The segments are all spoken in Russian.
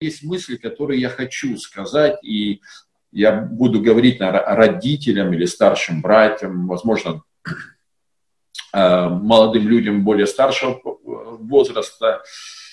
есть мысль, которую я хочу сказать, и я буду говорить родителям или старшим братьям, возможно, молодым людям более старшего возраста,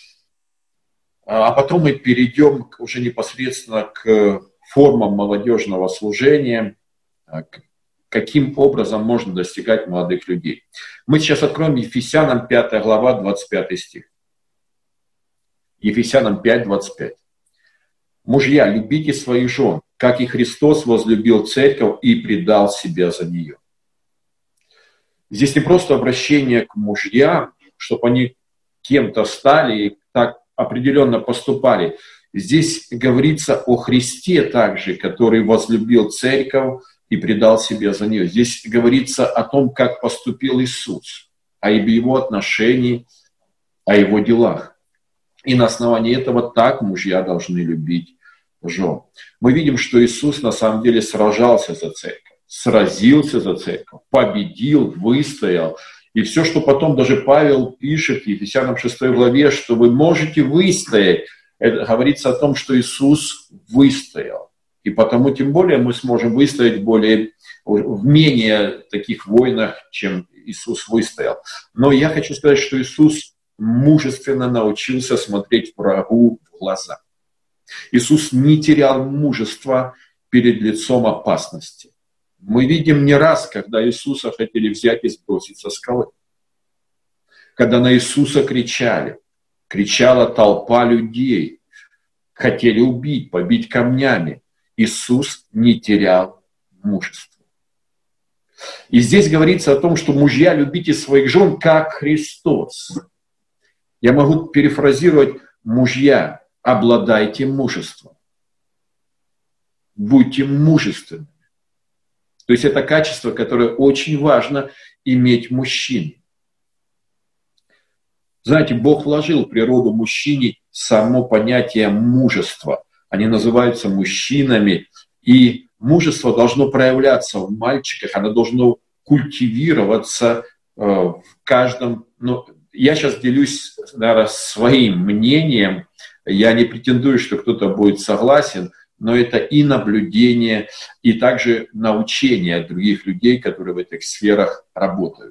а потом мы перейдем уже непосредственно к формам молодежного служения, каким образом можно достигать молодых людей. Мы сейчас откроем Ефесянам 5 глава, 25 стих. Ефесянам 5, 25. «Мужья, любите своих жен, как и Христос возлюбил церковь и предал себя за нее». Здесь не просто обращение к мужьям, чтобы они кем-то стали и так определенно поступали. Здесь говорится о Христе также, который возлюбил церковь и предал себя за нее. Здесь говорится о том, как поступил Иисус, о его отношении, о его делах. И на основании этого так мужья должны любить жен. Мы видим, что Иисус на самом деле сражался за церковь, сразился за церковь, победил, выстоял. И все, что потом даже Павел пишет в Ефесянам 6 главе, что вы можете выстоять, это говорится о том, что Иисус выстоял. И потому тем более мы сможем выстоять в менее таких войнах, чем Иисус выстоял. Но я хочу сказать, что Иисус мужественно научился смотреть врагу в глаза. Иисус не терял мужества перед лицом опасности. Мы видим не раз, когда Иисуса хотели взять и сбросить со скалы. Когда на Иисуса кричала толпа людей, хотели убить, побить камнями. Иисус не терял мужества. И здесь говорится о том, что мужья, любите своих жен, как Христос. Я могу перефразировать: мужья, обладайте мужеством. Будьте мужественными. То есть это качество, которое очень важно иметь мужчине. Знаете, Бог вложил в природу мужчине само понятие мужества. Они называются мужчинами. И мужество должно проявляться в мальчиках, оно должно культивироваться в каждом. Я сейчас делюсь, наверное, своим мнением. Я не претендую, что кто-то будет согласен, но это и наблюдение, и также научение других людей, которые в этих сферах работают.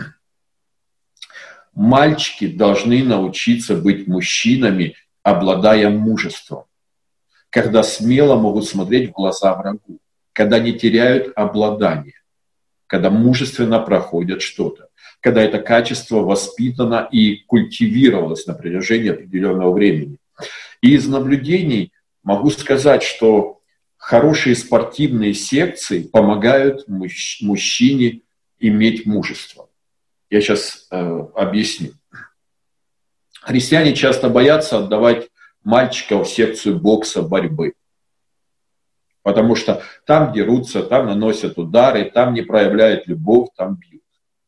Мальчики должны научиться быть мужчинами, обладая мужеством, когда смело могут смотреть в глаза врагу, когда не теряют обладание, когда мужественно проходят что-то, когда это качество воспитано и культивировалось на протяжении определенного времени. И из наблюдений могу сказать, что хорошие спортивные секции помогают мужчине иметь мужество. Я сейчас объясню. Христиане часто боятся отдавать мальчиков в секцию бокса, борьбы. Потому что там дерутся, там наносят удары, там не проявляют любовь, там бьют.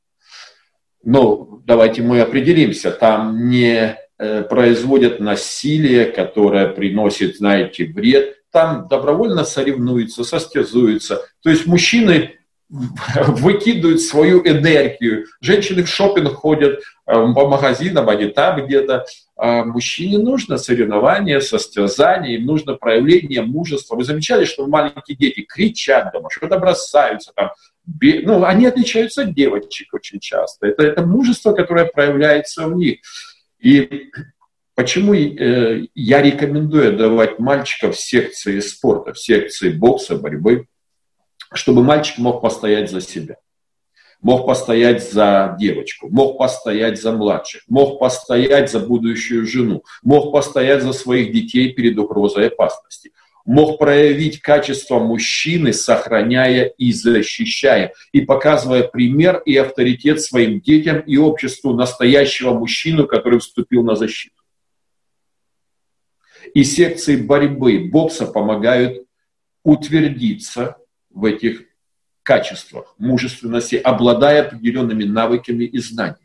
Но давайте мы определимся, там не производят насилие, которое приносит, знаете, вред. Там добровольно соревнуются, состязуются. То есть мужчины выкидывают свою энергию. Женщины в шопинг ходят, по магазинам, они там где-то. А мужчине нужно соревнование, состязание, им нужно проявление мужества. Вы замечали, что маленькие дети кричат дома, что-то бросаются там. Они отличаются от девочек очень часто. Это мужество, которое проявляется в них. И почему я рекомендую давать мальчиков в секции спорта, в секции бокса, борьбы, чтобы мальчик мог постоять за себя, мог постоять за девочку, мог постоять за младших, мог постоять за будущую жену, мог постоять за своих детей перед угрозой опасности, мог проявить качество мужчины, сохраняя и защищая, и показывая пример и авторитет своим детям и обществу настоящего мужчину, который вступил на защиту. И секции борьбы, бокса помогают утвердиться в этих качествах, мужественности, обладая определенными навыками и знаниями.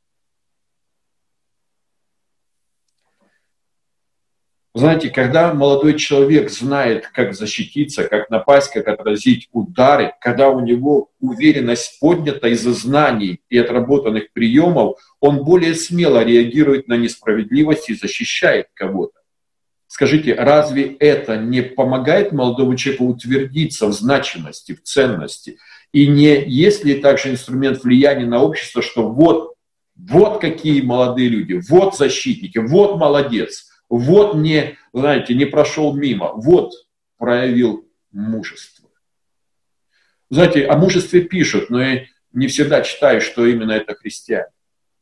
Знаете, когда молодой человек знает, как защититься, как напасть, как отразить удары, когда у него уверенность поднята из-за знаний и отработанных приемов, он более смело реагирует на несправедливость и защищает кого-то. Скажите, разве это не помогает молодому человеку утвердиться в значимости, в ценности? И не есть ли также инструмент влияния на общество, что вот какие молодые люди, вот защитники, вот молодец, вот не, знаете, не прошел мимо, вот проявил мужество. Знаете, о мужестве пишут, но я не всегда читаю, что именно это христиане.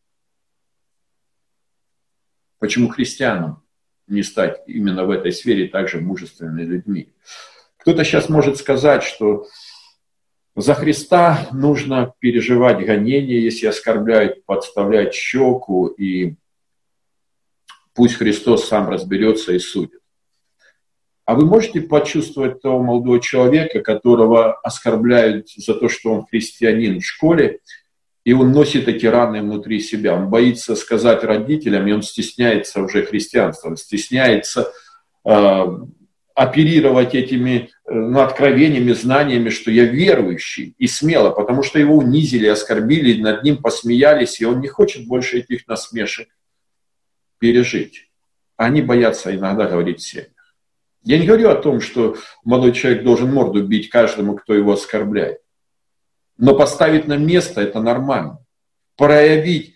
Почему христианам не стать именно в этой сфере также мужественными людьми? Кто-то сейчас может сказать, что за Христа нужно переживать гонения, если оскорбляют, подставлять щеку, и пусть Христос сам разберется и судит. А вы можете почувствовать того молодого человека, которого оскорбляют за то, что он христианин в школе, и он носит эти раны внутри себя. Он боится сказать родителям, и он стесняется уже христианства, он стесняется оперировать этими откровениями, знаниями, что я верующий, и смело, потому что его унизили, оскорбили, над ним посмеялись, и он не хочет больше этих насмешек пережить. Они боятся иногда говорить в семьях. Я не говорю о том, что молодой человек должен морду бить каждому, кто его оскорбляет. Но поставить на место – это нормально. Проявить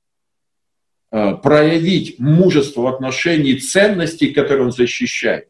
мужество в отношении ценностей, которые он защищает.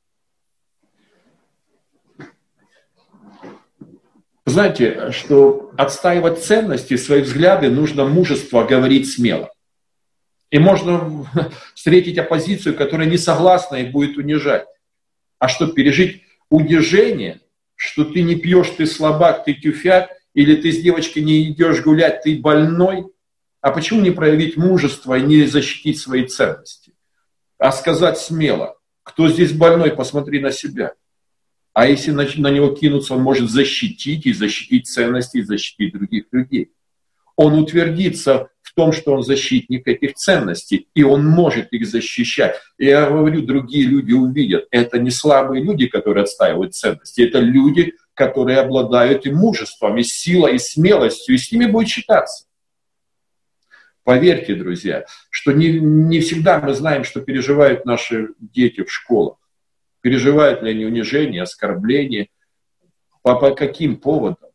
Знаете, что отстаивать ценности, свои взгляды, нужно мужество говорить смело. И можно встретить оппозицию, которая не согласна и будет унижать. А что, пережить унижение, что ты не пьешь, ты слабак, ты тюфяк, или ты с девочкой не идешь гулять, ты больной? А почему не проявить мужество и не защитить свои ценности? А сказать смело, кто здесь больной, посмотри на себя. А если на него кинуться, он может защитить, и защитить ценности, и защитить других людей. Он утвердится в том, что он защитник этих ценностей, и он может их защищать. И я говорю, другие люди увидят. Это не слабые люди, которые отстаивают ценности, это люди, которые обладают и мужеством, и силой, и смелостью, и с ними будет считаться. Поверьте, друзья, что не всегда мы знаем, что переживают наши дети в школах. Переживают ли они унижение, оскорбление, по каким поводам.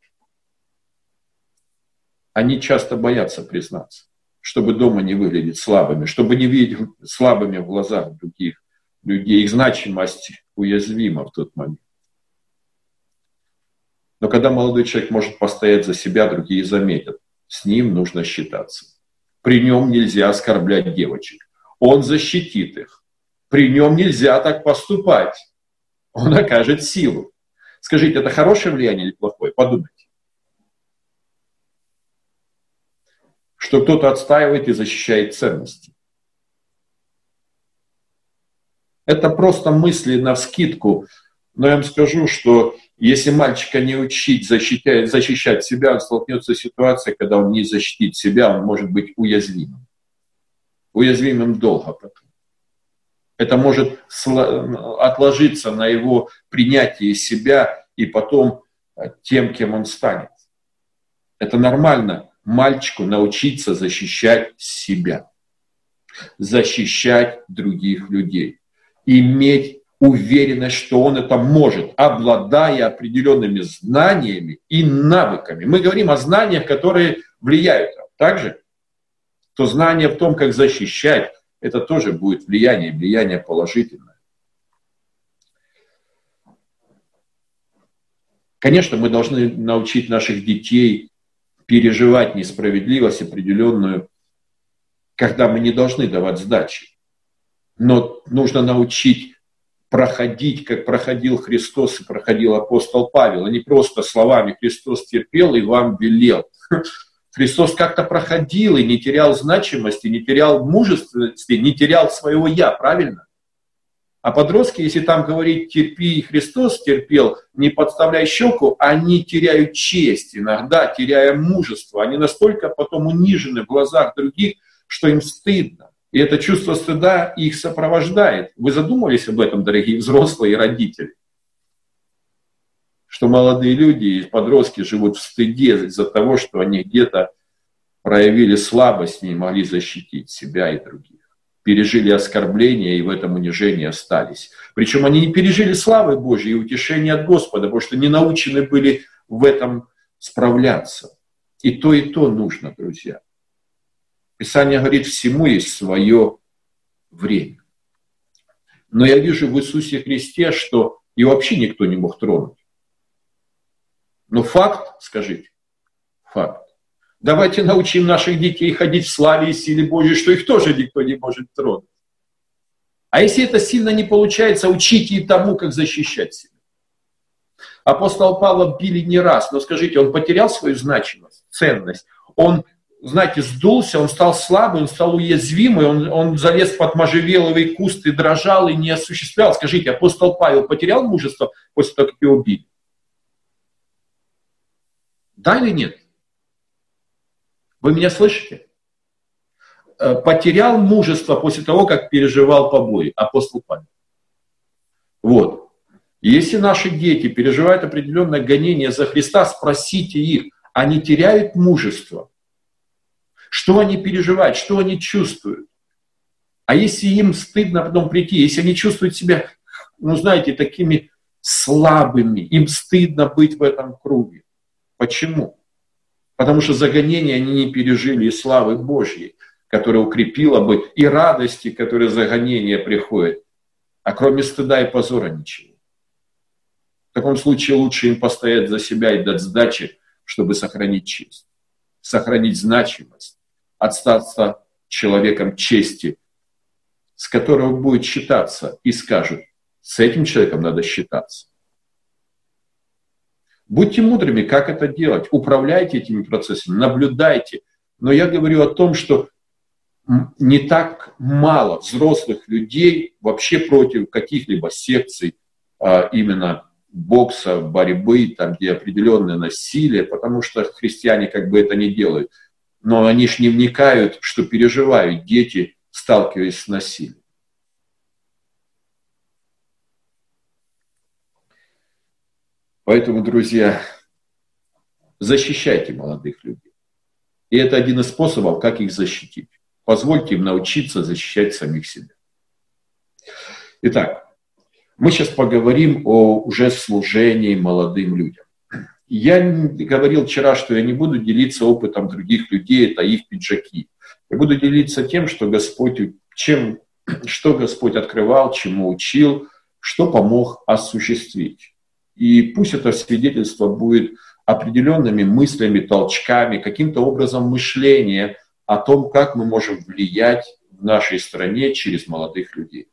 Они часто боятся признаться, чтобы дома не выглядеть слабыми, чтобы не видеть слабыми в глазах других людей. Их значимость уязвима в тот момент. Но когда молодой человек может постоять за себя, другие заметят. С ним нужно считаться. При нем нельзя оскорблять девочек. Он защитит их. При нем нельзя так поступать. Он окажет силу. Скажите, это хорошее влияние или плохое? Подумайте. Что кто-то отстаивает и защищает ценности. Это просто мысли навскидку. Но я вам скажу, что если мальчика не учить защищать себя, он столкнется с ситуацией, когда он не защитит себя, он может быть уязвимым. Уязвимым долго потом. Это может отложиться на его принятии себя и потом тем, кем он станет. Это нормально мальчику научиться защищать себя, защищать других людей, иметь уверенность, что он это может, обладая определенными знаниями и навыками. Мы говорим о знаниях, которые влияют. Также, то знание в том, как защищать, это тоже будет влияние положительное. Конечно, мы должны научить наших детей переживать несправедливость определенную, когда мы не должны давать сдачи. Но нужно научить проходить, как проходил Христос и проходил апостол Павел, а не просто словами «Христос терпел и вам велел». Христос как-то проходил и не терял значимости, не терял мужественности, не терял своего «я», правильно? А подростки, если там говорить «терпи, и Христос терпел», не подставляй щеку, они теряют честь иногда, теряя мужество. Они настолько потом унижены в глазах других, что им стыдно. И это чувство стыда их сопровождает. Вы задумывались об этом, дорогие взрослые и родители? Что молодые люди и подростки живут в стыде из-за того, что они где-то проявили слабость, не могли защитить себя и других. пережили оскорбление и в этом унижении остались. Причем они не пережили славы Божьей и утешения от Господа, потому что не научены были в этом справляться. И то нужно, друзья. Писание говорит, всему есть свое время. Но я вижу в Иисусе Христе, что и вообще никто не мог тронуть. Но факт, скажите, факт. Давайте научим наших детей ходить в славе и силе Божьей, что их тоже никто не может тронуть. А если это сильно не получается, учите и тому, как защищать себя. Апостол Павла били не раз, но скажите, он потерял свою значимость, ценность? Он, знаете, сдулся, он стал слабый, он стал уязвимый, он залез под можжевеловый куст и дрожал, и не осуществлял. Скажите, апостол Павел потерял мужество после того, как его убили? Да или нет? Вы меня слышите? Потерял мужество после того, как переживал побои апостол Павел. Вот. Если наши дети переживают определенное гонение за Христа, спросите их, они теряют мужество? Что они переживают, что они чувствуют? А если им стыдно потом прийти, если они чувствуют себя, знаете, такими слабыми, им стыдно быть в этом круге. Почему? Потому что за гонение они не пережили и славы Божьей, которая укрепила бы, и радости, которые за гонение приходят. А кроме стыда и позора ничего. В таком случае лучше им постоять за себя и дать сдачи, чтобы сохранить честь, сохранить значимость, остаться человеком чести, с которого будет считаться и скажут, с этим человеком надо считаться. Будьте мудрыми, как это делать. Управляйте этими процессами, наблюдайте. Но я говорю о том, что не так мало взрослых людей вообще против каких-либо секций, именно бокса, борьбы, там, где определенное насилие, потому что христиане как бы это не делают. Но они ж не вникают, что переживают дети, сталкиваясь с насилием. Поэтому, друзья, защищайте молодых людей. И это один из способов, как их защитить. Позвольте им научиться защищать самих себя. Итак, мы сейчас поговорим о уже служении молодым людям. Я говорил вчера, что я не буду делиться опытом других людей, это их пиджаки. Я буду делиться тем, что Господь открывал, чему учил, что помог осуществить. И пусть это свидетельство будет определенными мыслями, толчками, каким-то образом мышления о том, как мы можем влиять в нашей стране через молодых людей.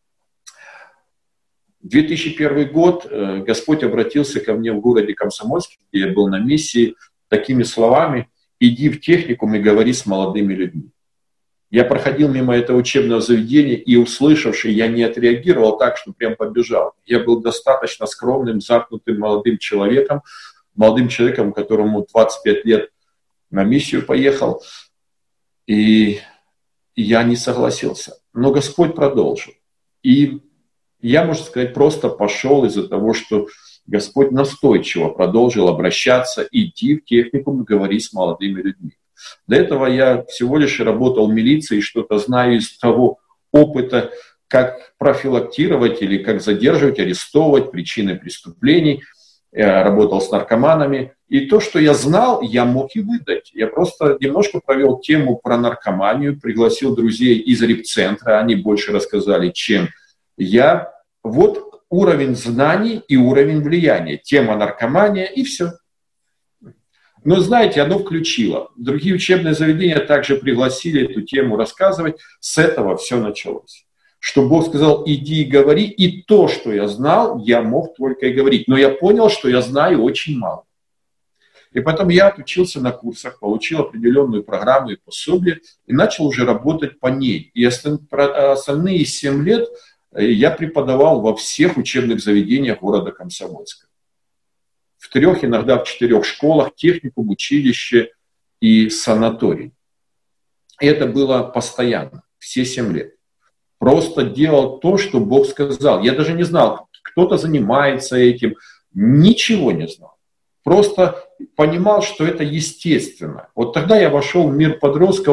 2001 год Господь обратился ко мне в городе Комсомольске, где я был на миссии, такими словами: «Иди в техникум и говори с молодыми людьми». Я проходил мимо этого учебного заведения, и, услышавший, я не отреагировал так, что прям побежал. Я был достаточно скромным, замкнутым молодым человеком, которому 25 лет на миссию поехал, и я не согласился. Но Господь продолжил. И я, можно сказать, просто пошел из-за того, что Господь настойчиво продолжил обращаться, идти в техникум и говорить с молодыми людьми. До этого я всего лишь работал в милиции, что-то знаю из того опыта, как профилактировать или как задерживать, арестовывать причины преступлений. Я работал с наркоманами. И то, что я знал, я мог и выдать. Я просто немножко провел тему про наркоманию, пригласил друзей из репцентра, они больше рассказали, чем я. Вот уровень знаний и уровень влияния. Тема наркомания и все. Но знаете, оно включило. Другие учебные заведения также пригласили эту тему рассказывать. С этого все началось. Что Бог сказал: иди и говори. И то, что я знал, я мог только и говорить. Но я понял, что я знаю очень мало. И потом я отучился на курсах, получил определенную программу и пособие, и начал уже работать по ней. И остальные 7 лет я преподавал во всех учебных заведениях города Комсомольска. В 3, иногда в 4 школах, техникум, училище и санаторий. И это было постоянно, все 7 лет. Просто делал то, что Бог сказал. Я даже не знал, кто-то занимается этим, ничего не знал. Просто понимал, что это естественно. Вот тогда я вошел в мир подростков,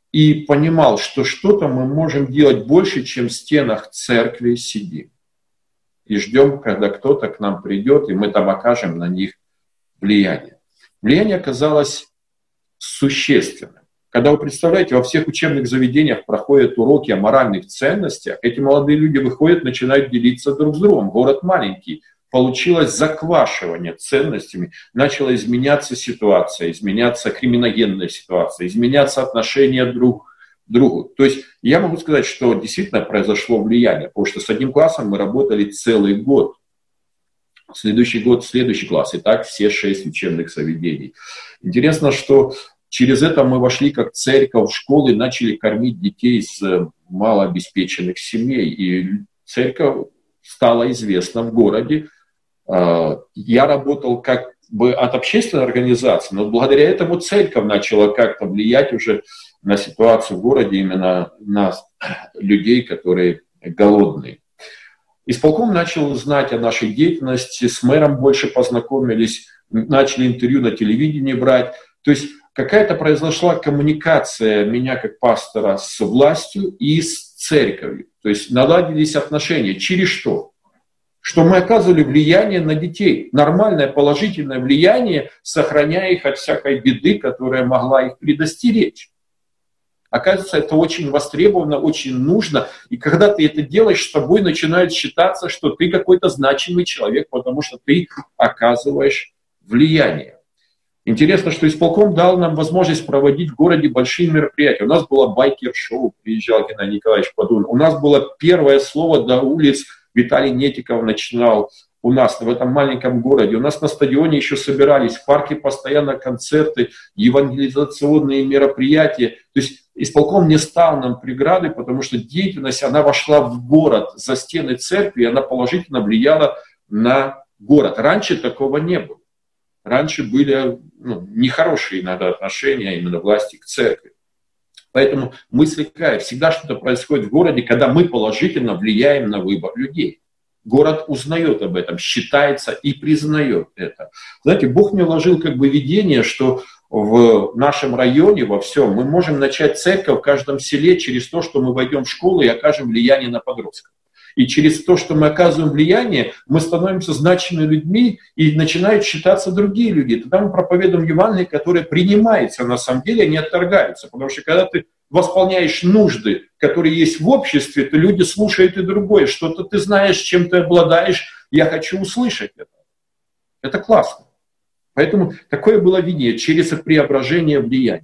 и понимал, что что-то мы можем делать больше, чем в стенах церкви сидим. И ждем, когда кто-то к нам придет, и мы там окажем на них влияние. Влияние оказалось существенным. Когда вы представляете, во всех учебных заведениях проходят уроки о моральных ценностях, эти молодые люди выходят, начинают делиться друг с другом. Город маленький. Получилось заквашивание ценностями, начала изменяться ситуация, изменяться криминогенная ситуация, изменяться отношения друг к другу. То есть я могу сказать, что действительно произошло влияние, потому что с одним классом мы работали целый год. Следующий год, следующий класс, и так все 6 учебных заведений. Интересно, что через это мы вошли как церковь в школы, начали кормить детей из малообеспеченных семей, и церковь стала известна в городе. Я работал как бы от общественной организации, но благодаря этому церковь начала как-то влиять уже на ситуацию в городе, именно на людей, которые голодные. Исполком начал знать о нашей деятельности, с мэром больше познакомились, начали интервью на телевидении брать. То есть какая-то произошла коммуникация меня как пастора с властью и с церковью. То есть наладились отношения. Через что? Что мы оказывали влияние на детей, нормальное положительное влияние, сохраняя их от всякой беды, которая могла их предостеречь. Оказывается, это очень востребовано, очень нужно, и когда ты это делаешь, с тобой начинает считаться, что ты какой-то значимый человек, потому что ты оказываешь влияние. Интересно, что исполком дал нам возможность проводить в городе большие мероприятия. У нас было байкер-шоу, приезжал Геннадий Николаевич Подун. У нас было первое слово до улиц, Виталий Нетиков начинал у нас в этом маленьком городе. У нас на стадионе еще собирались, в парке постоянно концерты, евангелизационные мероприятия. То есть исполком не стал нам преградой, потому что деятельность, она вошла в город за стены церкви, и она положительно влияла на город. Раньше такого не было. Раньше были нехорошие иногда отношения именно власти к церкви. Поэтому мысль какая? Всегда что-то происходит в городе, когда мы положительно влияем на выбор людей. Город узнает об этом, считается и признает это. Знаете, Бог мне вложил как бы видение, что в нашем районе, во всем, мы можем начать церковь в каждом селе через то, что мы войдем в школу и окажем влияние на подростков. И через то, что мы оказываем влияние, мы становимся значимыми людьми, и начинают считаться другие люди. Тогда мы проповедуем Евангелие, которое принимается на самом деле, а не отторгается. Потому что когда ты восполняешь нужды, которые есть в обществе, то люди слушают и другое. Что-то ты знаешь, чем ты обладаешь, я хочу услышать это. Это классно. Поэтому такое было видение через преображение влияния.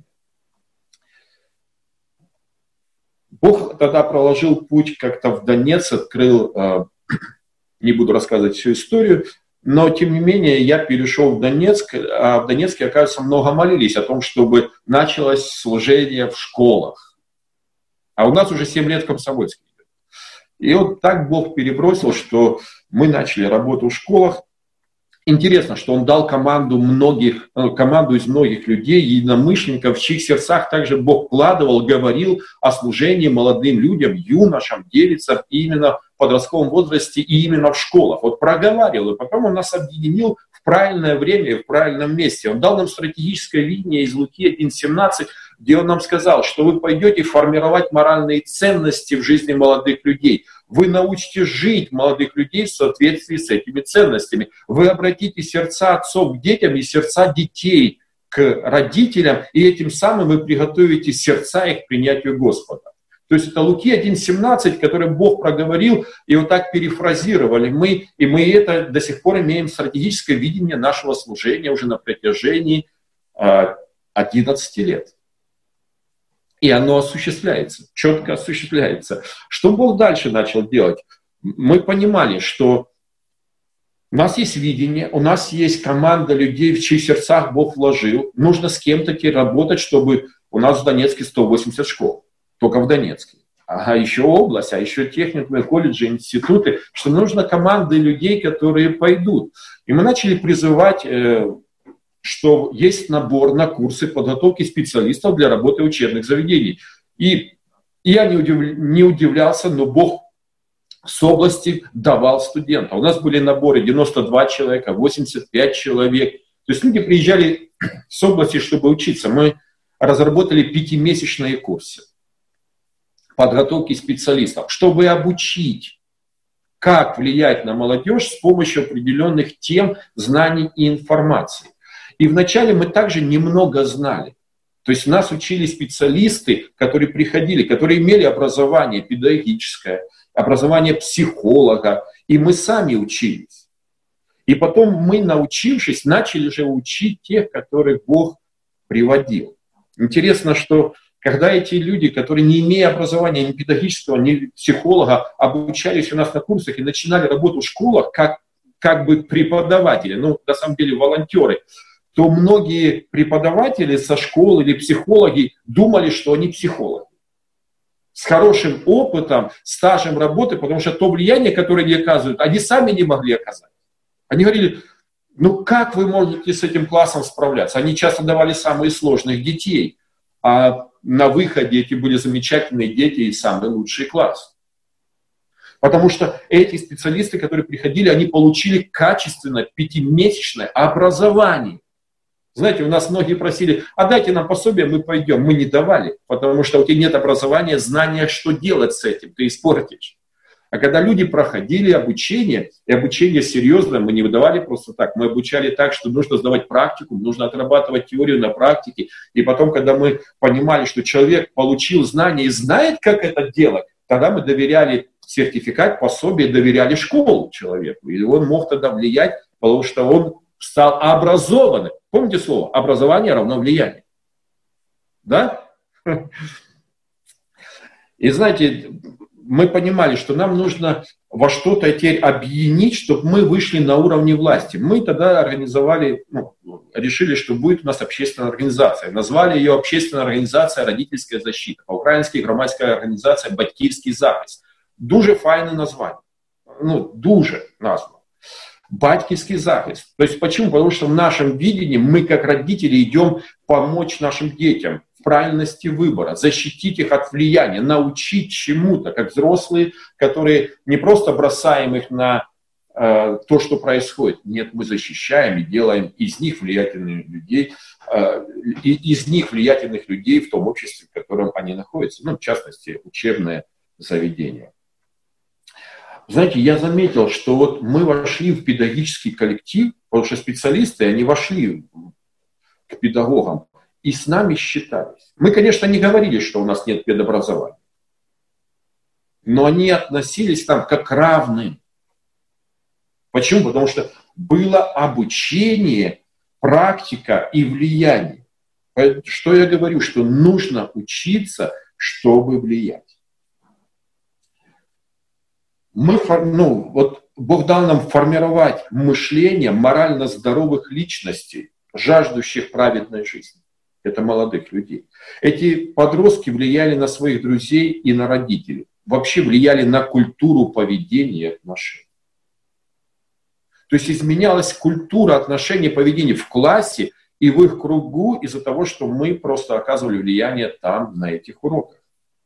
Бог тогда проложил путь как-то в Донецк, открыл, не буду рассказывать всю историю, но тем не менее я перешел в Донецк, а в Донецке, оказывается, много молились о том, чтобы началось служение в школах. А у нас уже 7 лет в Комсомольске. И вот так Бог перебросил, что мы начали работу в школах. Интересно, что Он дал команду из многих людей, единомышленников, в чьих сердцах также Бог вкладывал, говорил о служении молодым людям, юношам, девицам именно в подростковом возрасте и именно в школах. Вот проговаривал, и потом Он нас объединил в правильное время и в правильном месте. Он дал нам стратегическое видение из Луки 1:17, где Он нам сказал, что вы пойдете формировать моральные ценности в жизни молодых людей. Вы научите жить молодых людей в соответствии с этими ценностями. Вы обратите сердца отцов к детям и сердца детей к родителям, и этим самым вы приготовите сердца их к принятию Господа. То есть это Луки 1:17, который Бог проговорил, и вот так перефразировали мы, и мы это до сих пор имеем стратегическое видение нашего служения уже на протяжении 11 лет. И оно осуществляется, четко осуществляется. Что Бог дальше начал делать? Мы понимали, что у нас есть видение, у нас есть команда людей, в чьих сердцах Бог вложил. Нужно с кем-то работать, чтобы у нас в Донецке 180 школ. Только в Донецке. А еще область, а еще техникумы, колледжи, институты. Что нужно команды людей, которые пойдут. И мы начали призывать, что есть набор на курсы подготовки специалистов для работы учебных заведений. И я не удивлялся, но Бог с области давал студентов. У нас были наборы 92 человека, 85 человек. То есть люди приезжали с области, чтобы учиться. Мы разработали 5-месячные курсы подготовки специалистов, чтобы обучить, как влиять на молодежь с помощью определенных тем, знаний и информации. И вначале мы также немного знали. То есть нас учили специалисты, которые приходили, которые имели образование педагогическое, образование психолога, и мы сами учились. И потом мы, научившись, начали же учить тех, которых Бог приводил. Интересно, что когда эти люди, которые не имея образования ни педагогического, ни психолога, обучались у нас на курсах и начинали работу в школах как бы преподаватели, ну, на самом деле волонтеры, то многие преподаватели со школ или психологи думали, что они психологи. С хорошим опытом, стажем работы, потому что то влияние, которое они оказывают, они сами не могли оказать. Они говорили, ну как вы можете с этим классом справляться? Они часто давали самых сложных детей, а на выходе эти были замечательные дети и самый лучший класс. Потому что эти специалисты, которые приходили, они получили качественное 5-месячное образование. Знаете, у нас многие просили, а дайте нам пособие, мы пойдем. Мы не давали, потому что у тебя нет образования, знания, что делать с этим, ты испортишь. А когда люди проходили обучение, и обучение серьезное, мы не выдавали просто так, мы обучали так, что нужно сдавать практику, нужно отрабатывать теорию на практике. И потом, когда мы понимали, что человек получил знания и знает, как это делать, тогда мы доверяли сертификат, пособие, доверяли школу человеку. И он мог тогда влиять, потому что он стал образованным. Помните слово? Образование равно влияние. Да? И знаете, мы понимали, что нам нужно во что-то теперь объединить, чтобы мы вышли на уровне власти. Мы тогда организовали, решили, что будет у нас общественная организация. Назвали ее общественная организация «Родительская защита». По-украински громадська организация «Батьківський захист». Дуже файне название. Дуже назва. Батьківський захист. То есть почему? Потому что в нашем видении мы, как родители, идем помочь нашим детям в правильности выбора, защитить их от влияния, научить чему-то, как взрослые, которые не просто бросаем их на то, что происходит. Нет, мы защищаем и делаем из них влиятельных людей в том обществе, в котором они находятся. В частности, учебное заведение. Знаете, я заметил, что вот мы вошли в педагогический коллектив, потому что специалисты, они вошли к педагогам и с нами считались. Мы, конечно, не говорили, что у нас нет педобразования, но они относились к нам как к равным. Почему? Потому что было обучение, практика и влияние. Что я говорю? Что нужно учиться, чтобы влиять. Бог дал нам формировать мышление морально здоровых личностей, жаждущих праведной жизни. Это молодых людей. Эти подростки влияли на своих друзей и на родителей. Вообще влияли на культуру поведения и отношений. То есть изменялась культура отношений и поведения в классе и в их кругу из-за того, что мы просто оказывали влияние там, на этих уроках.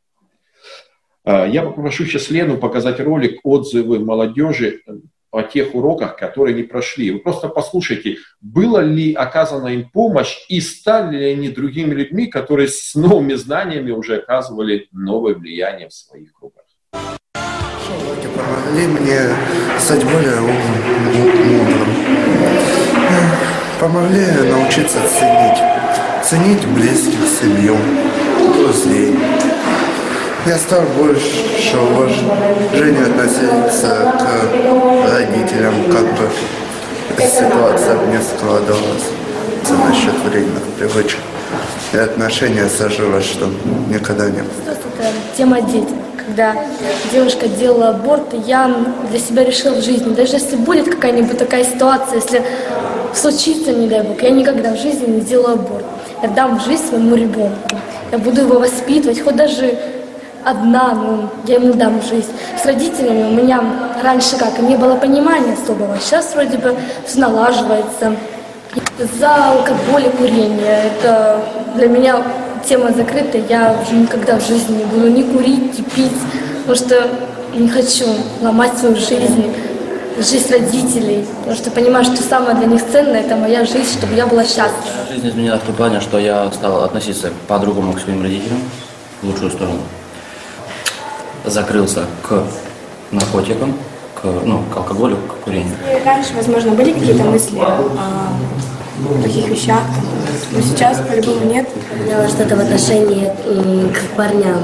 Я попрошу сейчас Лену показать ролик, отзывы молодежи о тех уроках, которые они прошли. Вы просто послушайте, была ли оказана им помощь и стали ли они другими людьми, которые с новыми знаниями уже оказывали новое влияние в своих кругах. Уроки помогли мне стать более мудрым. Помогли научиться ценить близких, семью, друзей. Я стал больше уважения относиться к родителям, как бы эта ситуация мне складывалась насчет вредных привычек. И отношения сложилось, что никогда не было. Это тема детей. Когда девушка делала аборт, я для себя решила в жизни, даже если будет какая-нибудь такая ситуация, если случится, не дай Бог, я никогда в жизни не сделаю аборт. Я дам жизнь своему ребенку. Я буду его воспитывать, хоть даже одна, я ему дам жизнь. С родителями у меня раньше не было понимания особого. Сейчас вроде бы все налаживается. За алкоголь и курение. Это для меня тема закрытая. Я уже никогда в жизни не буду ни курить, ни пить, потому что не хочу ломать свою жизнь. жизнь родителей, потому что понимаю, что самое для них ценное – это моя жизнь, чтобы я была счастлива. Жизнь изменилась в том плане, что я стал относиться по-другому к своим родителям, в лучшую сторону. Закрылся к наркотикам, к алкоголю, к курению. И раньше, возможно, были какие-то мысли о таких вещах, но сейчас по-любому нет. Поняла что-то в отношении к парням.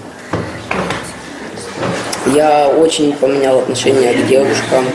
Я очень поменял отношение к девушкам,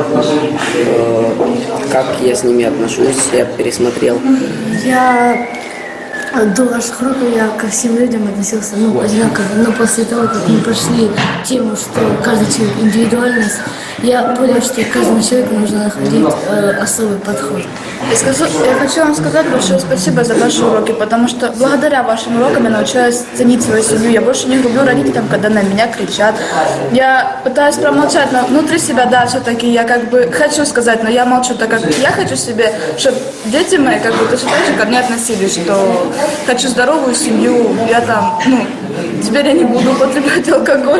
как я с ними отношусь, я пересмотрел. Я до ваших уроков я ко всем людям относился одинаково, но после того, как мы прошли тему, что каждый человек индивидуальность, я понял, что каждому человеку нужно находить особый подход. Я хочу вам сказать большое спасибо за ваши уроки, потому что благодаря вашим урокам я научилась ценить свою семью. Я больше не люблю родителям, когда на меня кричат. Я пытаюсь промолчать, но внутри себя, да, все-таки я хочу сказать, но я молчу, так как я хочу себе, чтобы дети мои точно так же ко мне относились, что хочу здоровую семью, я теперь я не буду употреблять алкоголь.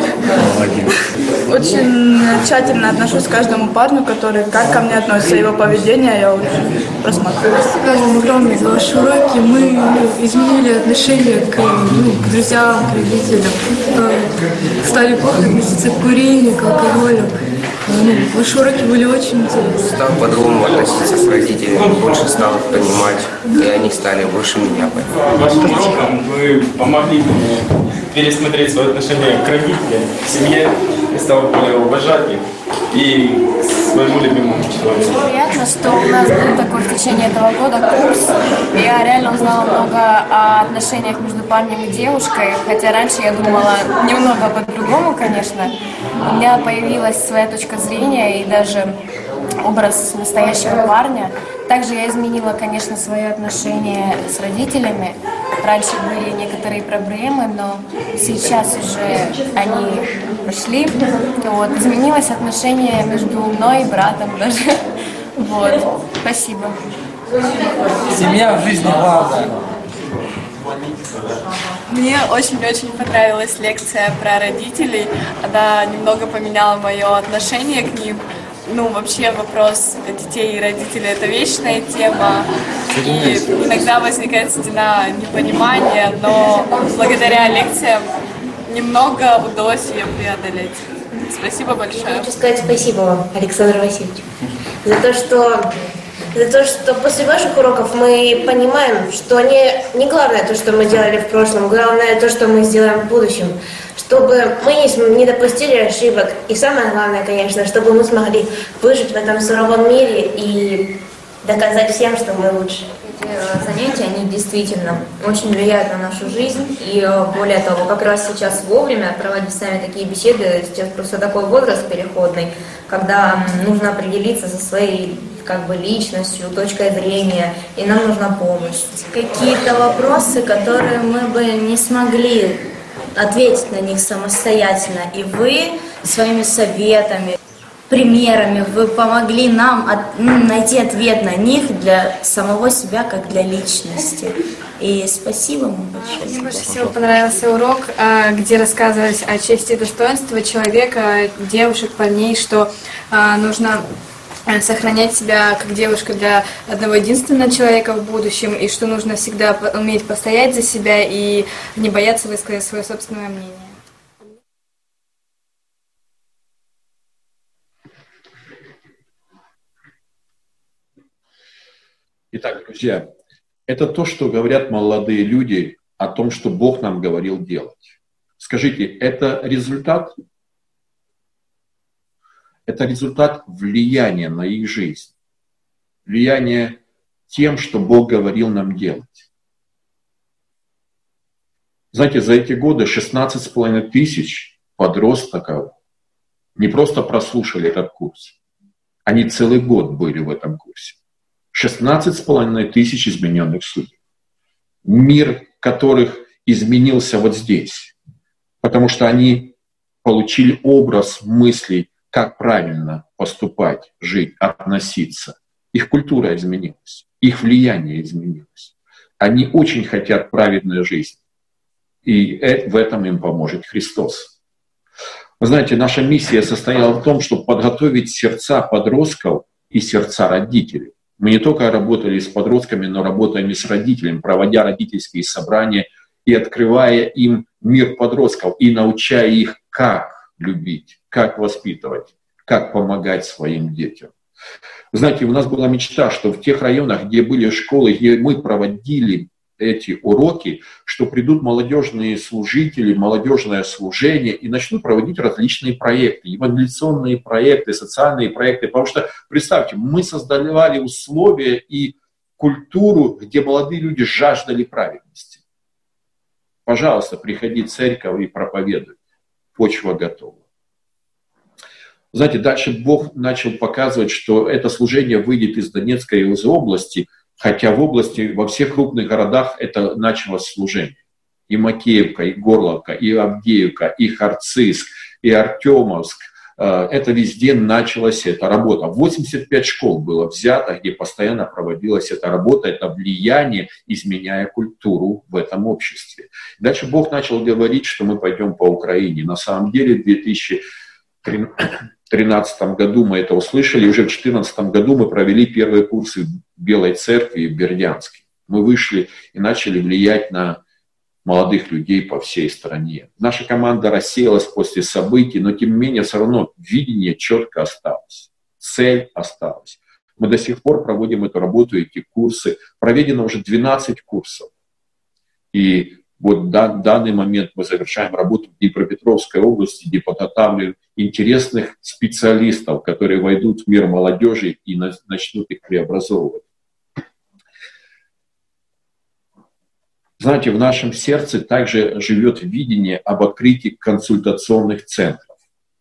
Очень тщательно отношусь к каждому парню, который как ко мне относится, его поведение я очень просматриваю. Спасибо вам огромное за ваши уроки. Мы изменили отношение к друзьям, к родителям. Стали плохо относиться к курению, к алкоголю. Ваши уроки были очень интересны. Стал по-другому относиться с родителями, больше стал их понимать, и они стали больше меня понимать. Вашим уроком вы помогли мне пересмотреть свое отношение к родителям, к семье, и стал более уважать их и к своему любимому человеку. Приятно, что у нас был такой в течение этого года курс. Я реально узнала много о отношениях между парнем и девушкой, хотя раньше я думала немного по-другому, конечно. У меня появилась своя точка зрения и даже образ настоящего парня. Также я изменила, конечно, свои отношения с родителями. Раньше были некоторые проблемы, но сейчас уже они прошли. Изменилось отношение между мной и братом даже. Спасибо. Семья в жизни главная. Мне очень-очень понравилась лекция про родителей. Она немного поменяла мое отношение к ним. Вообще вопрос детей и родителей – это вечная тема. И иногда возникает стена непонимания, но благодаря лекциям немного удалось ее преодолеть. Спасибо большое. Хочу сказать спасибо вам, Александр Васильевич, за то, что после ваших уроков мы понимаем, что не главное то, что мы делали в прошлом, главное то, что мы сделаем в будущем, чтобы мы не допустили ошибок. И самое главное, конечно, чтобы мы смогли выжить в этом суровом мире и доказать всем, что мы лучше. Занятия, они действительно очень влияют на нашу жизнь, и более того, как раз сейчас вовремя проводить с нами такие беседы, сейчас просто такой возраст переходный, когда нужно определиться со своей личностью, точкой зрения, и нам нужна помощь. Какие-то вопросы, которые мы бы не смогли ответить на них самостоятельно, и вы своими советами, примерами, вы помогли нам найти ответ на них для самого себя, как для личности. И спасибо вам большое. Мне больше всего понравился урок, где рассказывалось о чести и достоинстве человека, девушек, парней, что нужно сохранять себя как девушка для одного единственного человека в будущем, и что нужно всегда уметь постоять за себя и не бояться высказать свое собственное мнение. Итак, друзья, это то, что говорят молодые люди о том, что Бог нам говорил делать. Скажите, это результат? Это результат влияния на их жизнь. Влияние тем, что Бог говорил нам делать. Знаете, за эти годы 16,5 тысяч подростков не просто прослушали этот курс. Они целый год были в этом курсе. 16,5 тысяч измененных судеб. Мир которых изменился вот здесь. Потому что они получили образ мыслей, как правильно поступать, жить, относиться. Их культура изменилась, их влияние изменилось. Они очень хотят праведной жизни. И в этом им поможет Христос. Вы знаете, наша миссия состояла в том, чтобы подготовить сердца подростков и сердца родителей. Мы не только работали с подростками, но работаем и с родителями, проводя родительские собрания и открывая им мир подростков, и научая их, как любить, как воспитывать, как помогать своим детям. Знаете, у нас была мечта, что в тех районах, где были школы, где мы проводили эти уроки, что придут молодежные служители, молодежное служение и начнут проводить различные проекты, евангелиционные проекты, социальные проекты. Потому что, представьте, мы создавали условия и культуру, где молодые люди жаждали праведности. Пожалуйста, приходи в церковь и проповедуй. Почва готова. Знаете, дальше Бог начал показывать, что это служение выйдет из Донецкой и из области, хотя в области, во всех крупных городах это началось служение. И Макеевка, и Горловка, и Авдеевка, и Харциск, и Артемовск. Это везде началась эта работа. 85 школ было взято, где постоянно проводилась эта работа, это влияние, изменяя культуру в этом обществе. Дальше Бог начал говорить, что мы пойдем по Украине. На самом деле в 2013 году мы это услышали, и уже в 2014 году мы провели первые курсы в Белой Церкви в Бердянске. Мы вышли и начали влиять на молодых людей по всей стране. Наша команда рассеялась после событий, но тем не менее все равно видение четко осталось, цель осталась. Мы до сих пор проводим эту работу, эти курсы. Проведено уже 12 курсов. И вот в данный момент мы завершаем работу в Днепропетровской области, где подготавливаем интересных специалистов, которые войдут в мир молодежи и начнут их преобразовывать. Знаете, в нашем сердце также живет видение об открытии консультационных центров,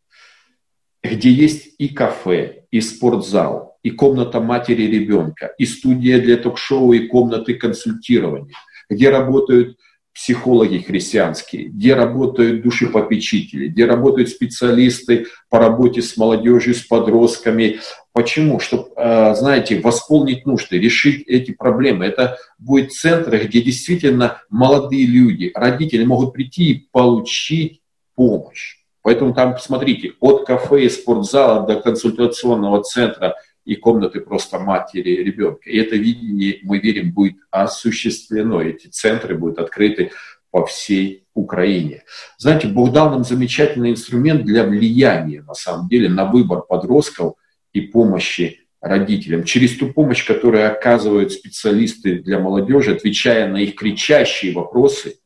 где есть и кафе, и спортзал, и комната матери и ребенка, и студия для ток-шоу, и комнаты консультирования, где работают психологи христианские, где работают душепопечители, где работают специалисты по работе с молодежью, с подростками. Почему? Чтобы, знаете, восполнить нужды, решить эти проблемы. Это будет центр, где действительно молодые люди, родители могут прийти и получить помощь. Поэтому там, посмотрите, от кафе и спортзала до консультационного центра и комнаты просто матери и ребенка. И это видение, мы верим, будет осуществлено. Эти центры будут открыты по всей Украине. Знаете, Бог дал нам замечательный инструмент для влияния, на самом деле, на выбор подростков и помощи родителям. Через ту помощь, которую оказывают специалисты для молодежи, отвечая на их кричащие вопросы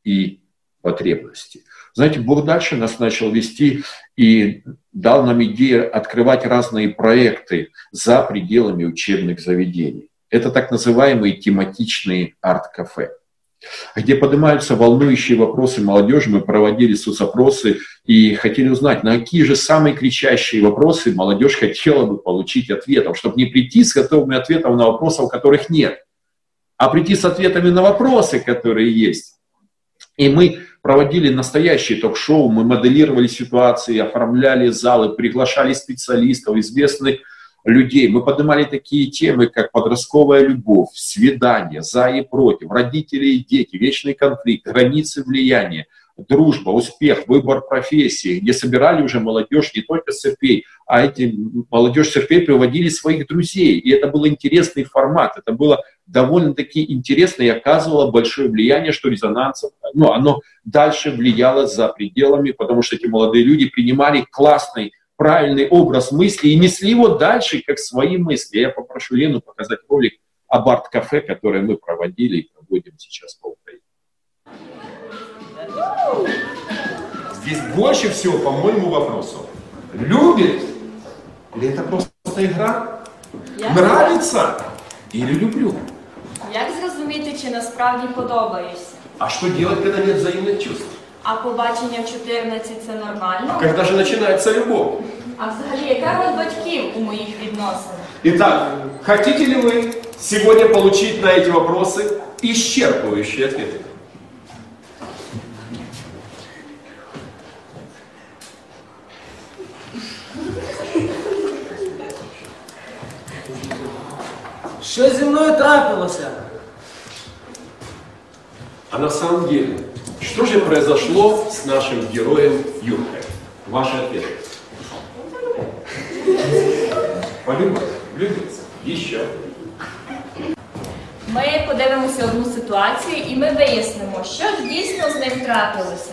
и потребности. Знаете, Бог дальше нас начал вести и дал нам идею открывать разные проекты за пределами учебных заведений. Это так называемые тематичные арт-кафе, где поднимаются волнующие вопросы молодежи. Мы проводили соцопросы и хотели узнать, на какие же самые кричащие вопросы молодежь хотела бы получить ответов, чтобы не прийти с готовыми ответами на вопросы, у которых нет, а прийти с ответами на вопросы, которые есть. И мы проводили настоящие ток-шоу, мы моделировали ситуации, оформляли залы, приглашали специалистов, известных людей. Мы поднимали такие темы, как подростковая любовь, свидания, за и против, родители и дети, вечный конфликт, границы влияния, дружба, успех, выбор профессии, где собирали уже молодежь не только с церквей, а эти молодежь церквей приводили своих друзей. И это был интересный формат, это было довольно-таки интересно и оказывало большое влияние, что резонанс, оно дальше влияло за пределами, потому что эти молодые люди принимали классный, правильный образ мысли и несли его дальше, как свои мысли. Я попрошу Лену показать ролик об арт-кафе, который мы проводили и проводим сейчас по Украине. Здесь больше всего, по-моему, вопросов. Любит? Или это просто игра? Нравится? Или люблю? Як зрозуміти, чи насправді подобаєшся? А что делать, когда нет взаимных чувств? А побачення в 14 – це нормально? А когда же начинается любовь? А взагалі, яка роль батьків у моїх відносинах? Итак, хотите ли вы сегодня получить на эти вопросы исчерпывающие ответы? Що зі мною трапилося? А на самом деле, что же произошло с нашим героем Юркой? Ваши ответы. Влюбиться. Еще. Ми подивимося одну ситуацію і ми вияснимо, що дійсно з ним трапилося.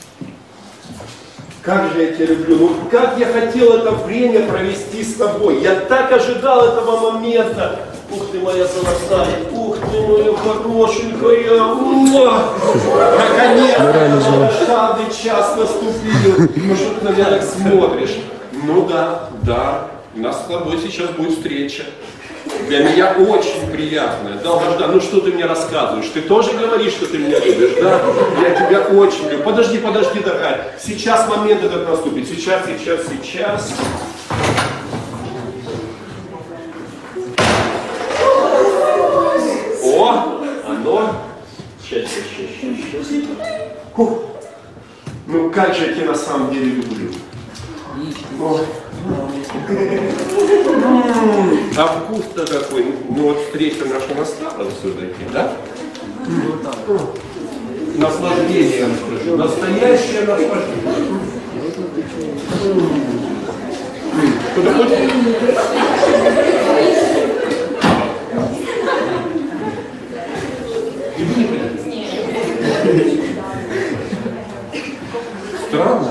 Как же я тебя люблю, ну как я хотел это время провести с тобой. Я так ожидал этого момента. Ух ты, моя золотая, ух ты, моя хорошенькая. Наконец-то, шадный час наступил. Ну что ты на меня так смотришь? Ну да, у нас с тобой сейчас будет встреча. Для меня очень приятная, долгожданная. Ну что ты мне рассказываешь? Ты тоже говоришь, что ты меня любишь, да? Я тебя очень люблю. Подожди, дорогая. Сейчас момент этот наступит. Сейчас. О, оно. Сейчас. Ну как же я тебя на самом деле люблю. А вкус-то какой? Ну вот встреча наша настала все-таки, да? Наслаждение, настоящее наслаждение. Кто-то хочет? Странно.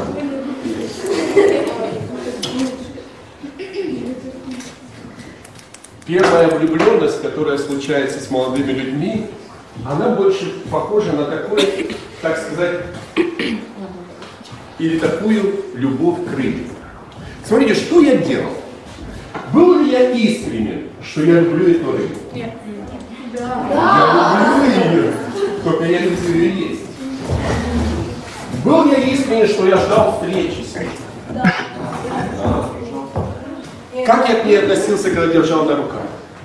Первая влюбленность, которая случается с молодыми людьми, она больше похожа на такой, так сказать, или такую любовь к рыбе. Смотрите, что я делал? Был ли я искренен, что я люблю эту рыбу? Нет. Я люблю ее, только я люблю ее есть. Был я искренен, что я ждал встречи с ней? Да. Как я к ней относился, когда держал на руках?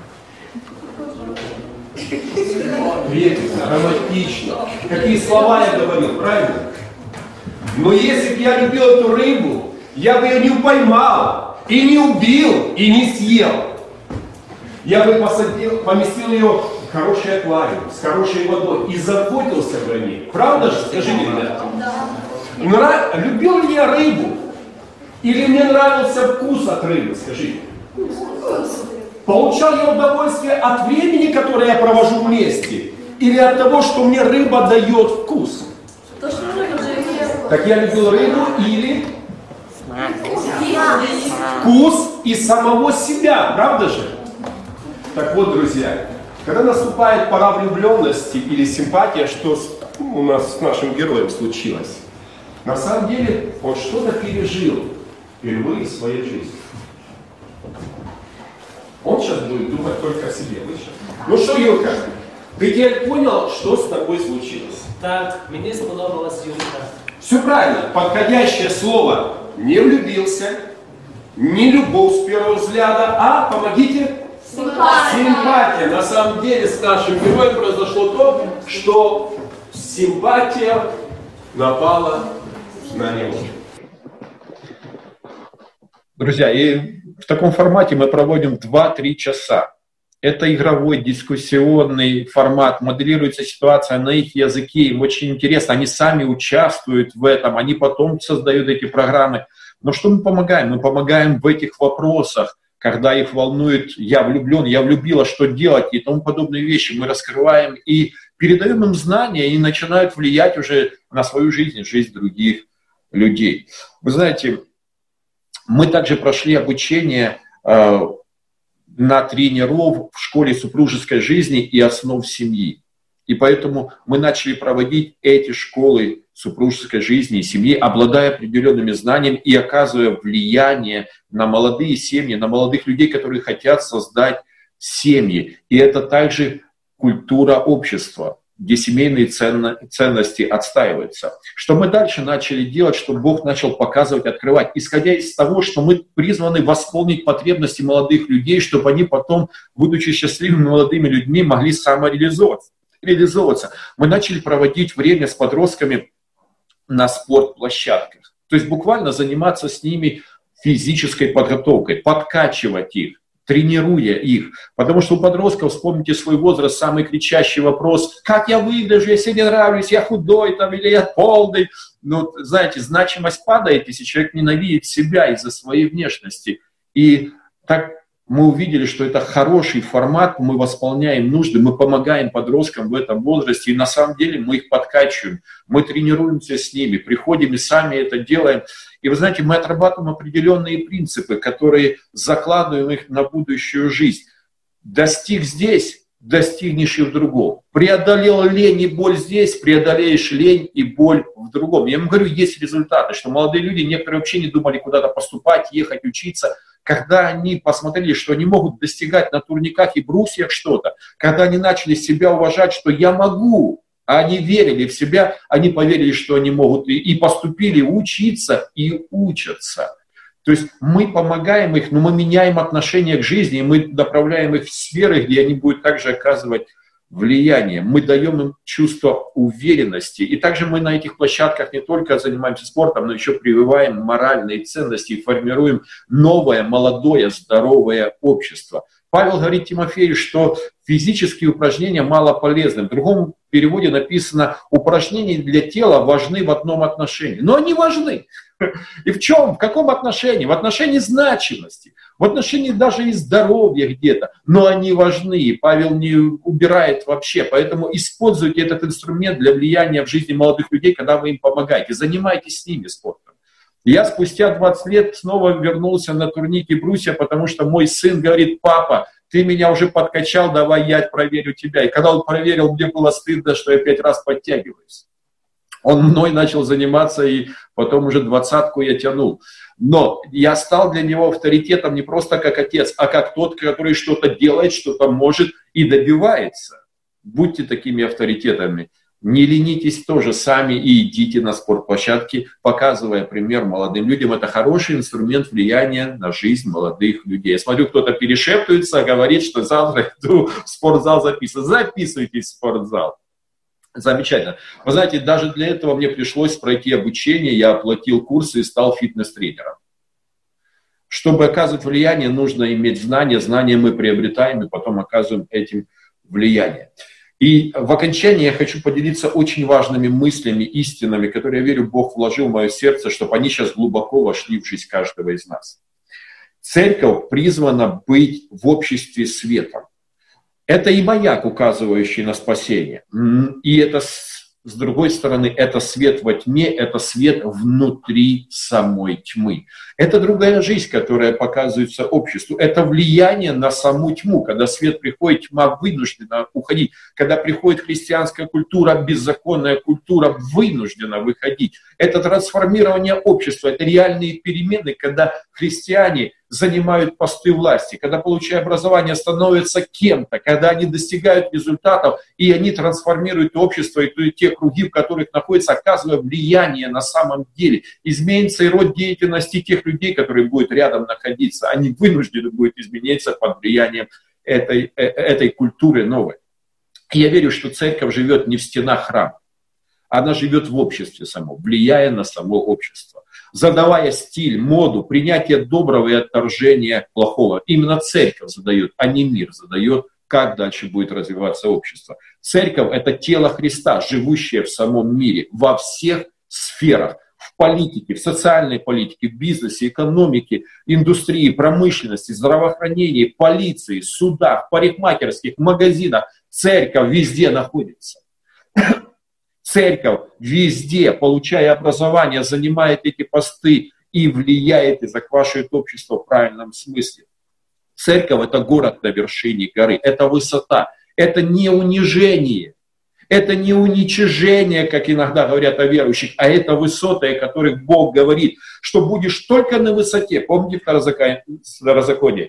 Трепетно, романтично. Какие слова я говорил, правильно? Но если бы я любил эту рыбу, я бы ее не поймал, и не убил, и не съел. Я бы поместил ее в хороший аквариум, с хорошей водой, и заботился бы о ней. Правда же? Скажите, ребята. Да. Любил ли я рыбу? Или мне нравился вкус от рыбы, скажите? Получал я удовольствие от времени, которое я провожу вместе? Или от того, что мне рыба дает вкус? Так я любил рыбу или вкус и самого себя, правда же? Так вот, друзья, когда наступает пора влюбленности или симпатия, что у нас с нашим героем случилось? На самом деле он что-то пережил впервые в своей жизни. Он сейчас будет думать только о себе. Ну что, Юрка, ты теперь понял, что с тобой случилось? Так, мне сподобалась Юрка. Все правильно. Подходящее слово не влюбился, не любовь с первого взгляда, а, помогите, симпатия. На самом деле с нашим героем произошло то, что симпатия напала на него. Друзья, и в таком формате мы проводим 2-3 часа. Это игровой, дискуссионный формат, моделируется ситуация на их языке, им очень интересно, они сами участвуют в этом, они потом создают эти программы. Но что мы помогаем? Мы помогаем в этих вопросах, когда их волнует «я влюблен», «я влюбила», что делать и тому подобные вещи. Мы раскрываем и передаем им знания, и начинают влиять уже на свою жизнь, жизнь других людей. Вы знаете, мы также прошли обучение на тренеров в школе супружеской жизни и основ семьи. И поэтому мы начали проводить эти школы супружеской жизни и семьи, обладая определенными знаниями и оказывая влияние на молодые семьи, на молодых людей, которые хотят создать семьи. И это также культура общества, где семейные ценности отстаиваются. Что мы дальше начали делать, что Бог начал показывать, открывать, исходя из того, что мы призваны восполнить потребности молодых людей, чтобы они потом, будучи счастливыми молодыми людьми, могли самореализовываться. Мы начали проводить время с подростками на спортплощадках. То есть буквально заниматься с ними физической подготовкой, подкачивать их. тренируя их. Потому что у подростков, вспомните свой возраст, самый кричащий вопрос: как я выгляжу, я себе не нравлюсь, я худой там, или я полный. Ну, знаете, значимость падает, если человек ненавидит себя из-за своей внешности. И так мы увидели, что это хороший формат, мы восполняем нужды, мы помогаем подросткам в этом возрасте, и на самом деле мы их подкачиваем, мы тренируемся с ними, приходим и сами это делаем. И вы знаете, мы отрабатываем определенные принципы, которые закладываем их на будущую жизнь. Достиг здесь, достигнешь и в другом. Преодолел лень и боль здесь, преодолеешь лень и боль в другом. Я вам говорю, есть результаты, что молодые люди, некоторые вообще не думали куда-то поступать, ехать, учиться. Когда они посмотрели, что они могут достигать на турниках и брусьях что-то, когда они начали себя уважать, что я могу, а они верили в себя, они поверили, что они могут, и поступили учиться и учатся. То есть мы помогаем их, но мы меняем отношение к жизни, и мы направляем их в сферы, где они будут также оказывать влияние. Мы даем им чувство уверенности. И также мы на этих площадках не только занимаемся спортом, но еще прививаем моральные ценности и формируем новое, молодое, здоровое общество. Павел говорит Тимофею, что физические упражнения мало полезны. В другом переводе написано: упражнения для тела важны в одном отношении. Но они важны. И в чем? В каком отношении? В отношении значимости, в отношении даже и здоровья где-то. Но они важны, и Павел не убирает вообще. Поэтому используйте этот инструмент для влияния в жизни молодых людей, когда вы им помогаете. Занимайтесь с ними спортом. Я спустя 20 лет снова вернулся на турники брусья, потому что мой сын говорит: папа, ты меня уже подкачал, давай я проверю тебя. И когда он проверил, мне было стыдно, что я 5 раз подтягиваюсь. Он мной начал заниматься, и потом уже 20-ку я тянул. Но я стал для него авторитетом не просто как отец, а как тот, который что-то делает, что-то может и добивается. Будьте такими авторитетами. Не ленитесь тоже сами и идите на спортплощадки, показывая пример молодым людям. Это хороший инструмент влияния на жизнь молодых людей. Я смотрю, кто-то перешептывается, говорит, что завтра иду в спортзал записываться. Записывайтесь в спортзал. Замечательно. Вы знаете, даже для этого мне пришлось пройти обучение, я оплатил курсы и стал фитнес-тренером. Чтобы оказывать влияние, нужно иметь знания. Знания мы приобретаем и потом оказываем этим влияние. И в окончании я хочу поделиться очень важными мыслями, истинами, которые, я верю, Бог вложил в мое сердце, чтобы они сейчас глубоко вошли в жизнь каждого из нас. Церковь призвана быть в обществе света. Это и маяк, указывающий на спасение. И это, с другой стороны, это свет во тьме, это свет внутри самой тьмы. Это другая жизнь, которая показывается обществу. Это влияние на саму тьму. Когда свет приходит, тьма вынуждена уходить. Когда приходит христианская культура, беззаконная культура вынуждена выходить. Это трансформирование общества, это реальные перемены, когда христиане занимают посты власти, когда, получая образование, становятся кем-то, когда они достигают результатов, и они трансформируют общество и те круги, в которых находятся, оказывая влияние на самом деле. Изменится и род деятельности тех людей, которые будут рядом находиться. Они вынуждены будут измениться под влиянием этой культуры новой. И я верю, что церковь живет не в стенах храма, она живет в обществе само, влияя на само общество. Задавая стиль, моду, принятие доброго и отторжение плохого. Именно церковь задает, а не мир задает, как дальше будет развиваться общество. Церковь – это тело Христа, живущее в самом мире, во всех сферах. В политике, в социальной политике, в бизнесе, экономике, индустрии, промышленности, здравоохранении, полиции, судах, парикмахерских, магазинах. Церковь везде находится. Церковь везде, получая образование, занимает эти посты и влияет и захватывает общество в правильном смысле. Церковь – это город на вершине горы, это высота, это не унижение, это не уничижение, как иногда говорят о верующих, а это высоты, о которых Бог говорит, что будешь только на высоте. Помните Второзаконие?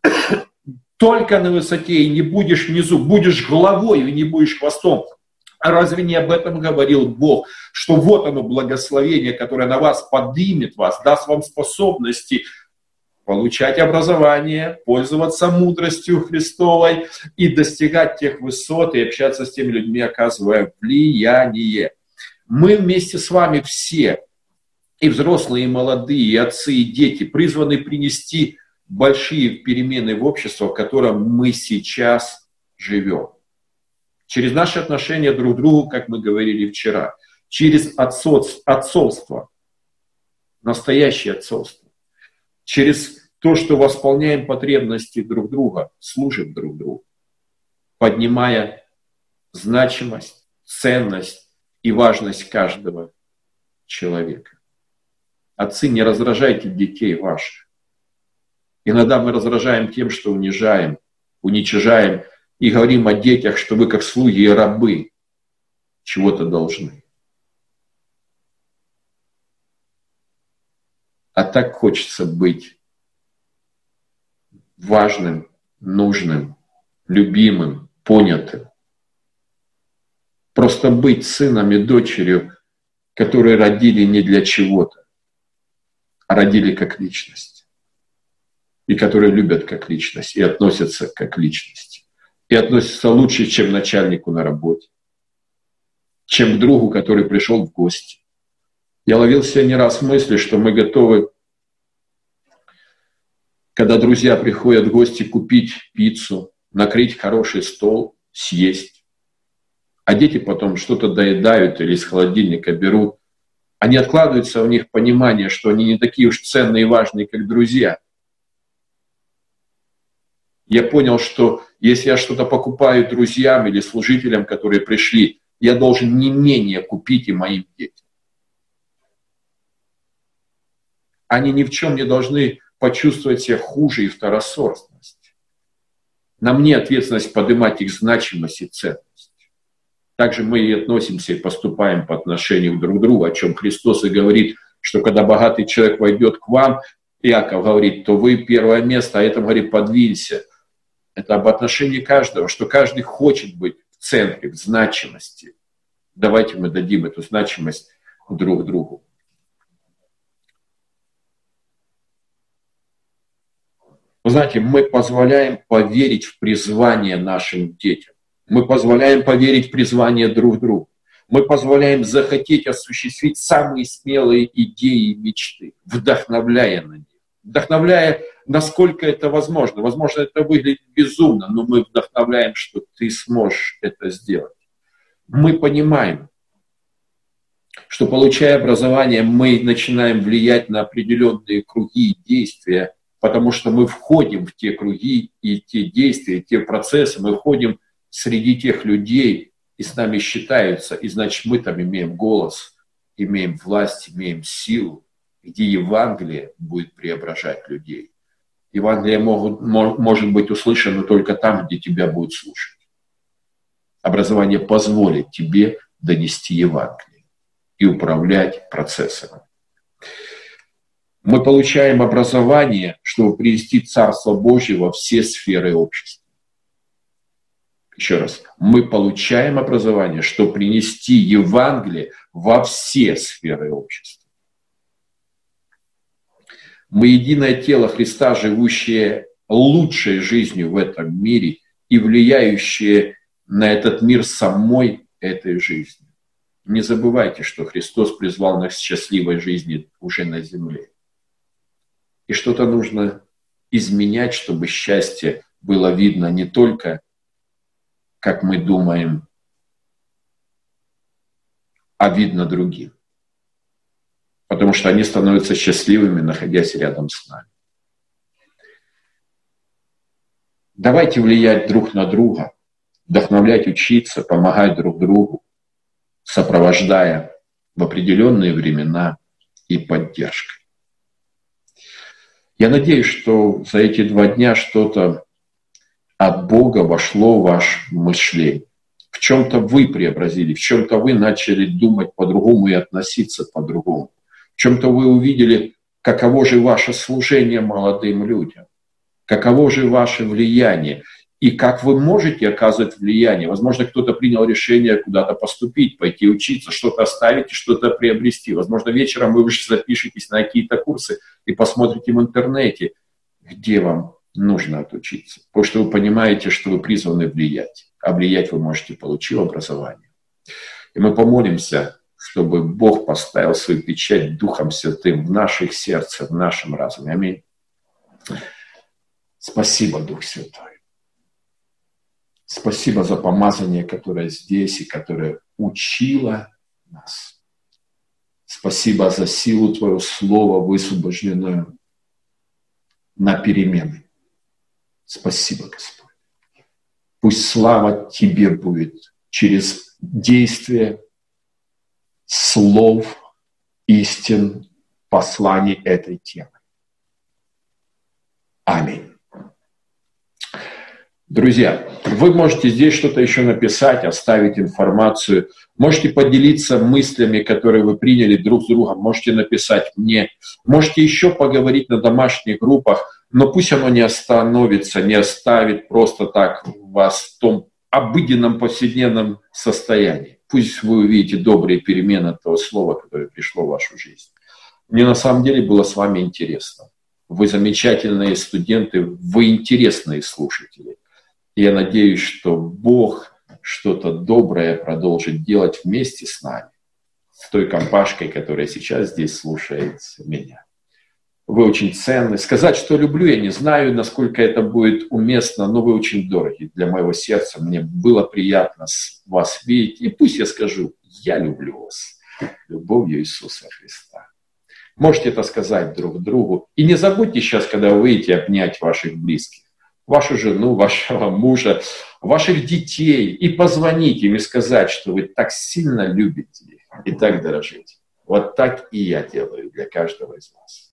Только на высоте и не будешь внизу, будешь головой и не будешь хвостом. А разве не об этом говорил Бог, что вот оно благословение, которое на вас поднимет вас, даст вам способности получать образование, пользоваться мудростью Христовой и достигать тех высот и общаться с теми людьми, оказывая влияние. Мы вместе с вами все, и взрослые, и молодые, и отцы, и дети, призваны принести большие перемены в обществе, в котором мы сейчас живем. Через наши отношения друг к другу, как мы говорили вчера. Через отцовство, настоящее отцовство. Через то, что восполняем потребности друг друга, служим друг другу, поднимая значимость, ценность и важность каждого человека. Отцы, не раздражайте детей ваших. Иногда мы раздражаем тем, что унижаем, уничижаем и говорим о детях, что вы как слуги и рабы чего-то должны. А так хочется быть важным, нужным, любимым, понятым. Просто быть сыном и дочерью, которые родили не для чего-то, а родили как личность. И которые любят как личность, и относятся как личности. И относятся лучше, чем начальнику на работе, чем к другу, который пришел в гости. Я ловил себя не раз в мысли, что мы готовы, когда друзья приходят в гости, купить пиццу, накрыть хороший стол, съесть. А дети потом что-то доедают или из холодильника берут. Они откладываются, у них понимание, что они не такие уж ценные и важные, как друзья. Я понял, что если я что-то покупаю друзьям или служителям, которые пришли, я должен не менее купить и моим детям. Они ни в чем не должны почувствовать себя хуже и второсортность. На мне ответственность поднимать их значимость и ценность. Также мы и относимся и поступаем по отношению друг к другу, о чем Христос и говорит, что когда богатый человек войдет к вам, Иаков говорит, то вы первое место, а это, говорит, подвинься. Это об отношении каждого, что каждый хочет быть в центре, в значимости. Давайте мы дадим эту значимость друг другу. Вы знаете, мы позволяем поверить в призвание нашим детям. Мы позволяем поверить в призвание друг другу. Мы позволяем захотеть осуществить самые смелые идеи и мечты, вдохновляя на них. Вдохновляя, насколько это возможно. Возможно, это выглядит безумно, но мы вдохновляем, что ты сможешь это сделать. Мы понимаем, что, получая образование, мы начинаем влиять на определенные круги и действия, потому что мы входим в те круги и те действия, те процессы, мы входим среди тех людей, и с нами считаются, и значит, мы там имеем голос, имеем власть, имеем силу, где Евангелие будет преображать людей. Евангелие может быть услышано только там, где тебя будут слушать. Образование позволит тебе донести Евангелие и управлять процессами. Мы получаем образование, чтобы привести Царство Божье во все сферы общества. Еще раз, мы получаем образование, чтобы принести Евангелие во все сферы общества. Мы единое тело Христа, живущее лучшей жизнью в этом мире и влияющее на этот мир самой этой жизнью. Не забывайте, что Христос призвал нас к счастливой жизни уже на земле. И что-то нужно изменять, чтобы счастье было видно не только, как мы думаем, а видно другим. Потому что они становятся счастливыми, находясь рядом с нами. Давайте влиять друг на друга, вдохновлять, учиться, помогать друг другу, сопровождая в определенные времена и поддержкой. Я надеюсь, что за эти 2 дня что-то от Бога вошло в ваше мышление. В чем-то вы преобразили, в чем-то вы начали думать по-другому и относиться по-другому. В чем-то вы увидели, каково же ваше служение молодым людям, каково же ваше влияние, и как вы можете оказывать влияние. Возможно, кто-то принял решение куда-то поступить, пойти учиться, что-то оставить и что-то приобрести. Возможно, вечером вы уже запишетесь на какие-то курсы и посмотрите в интернете, где вам нужно отучиться. Потому что вы понимаете, что вы призваны влиять. А влиять вы можете, получив образование. И мы помолимся, чтобы Бог поставил свою печать Духом Святым в наших сердцах, в нашем разуме. Аминь. Спасибо, Дух Святой. Спасибо за помазание, которое здесь и которое учило нас. Спасибо за силу Твоего Слова, высвобожденную на перемены. Спасибо, Господь. Пусть слава Тебе будет через действие слов, истин, посланий этой темы. Аминь. Друзья, вы можете здесь что-то еще написать, оставить информацию. Можете поделиться мыслями, которые вы приняли друг с другом. Можете написать мне. Можете еще поговорить на домашних группах. Но пусть оно не остановится, не оставит просто так вас в том обыденном, повседневном состоянии. Пусть вы увидите добрые перемены того слова, которое пришло в вашу жизнь. Мне на самом деле было с вами интересно. Вы замечательные студенты, вы интересные слушатели. Я надеюсь, что Бог что-то доброе продолжит делать вместе с нами, с той компашкой, которая сейчас здесь слушает меня. Вы очень ценны. Сказать, что люблю, я не знаю, насколько это будет уместно, но вы очень дороги для моего сердца. Мне было приятно вас видеть. И пусть я скажу, я люблю вас любовью Иисуса Христа. Можете это сказать друг другу. И не забудьте сейчас, когда вы выйдете, обнять ваших близких. Вашу жену, вашего мужа, ваших детей, и позвонить им и сказать, что вы так сильно любите их и так дорожите. Вот так и я делаю для каждого из вас.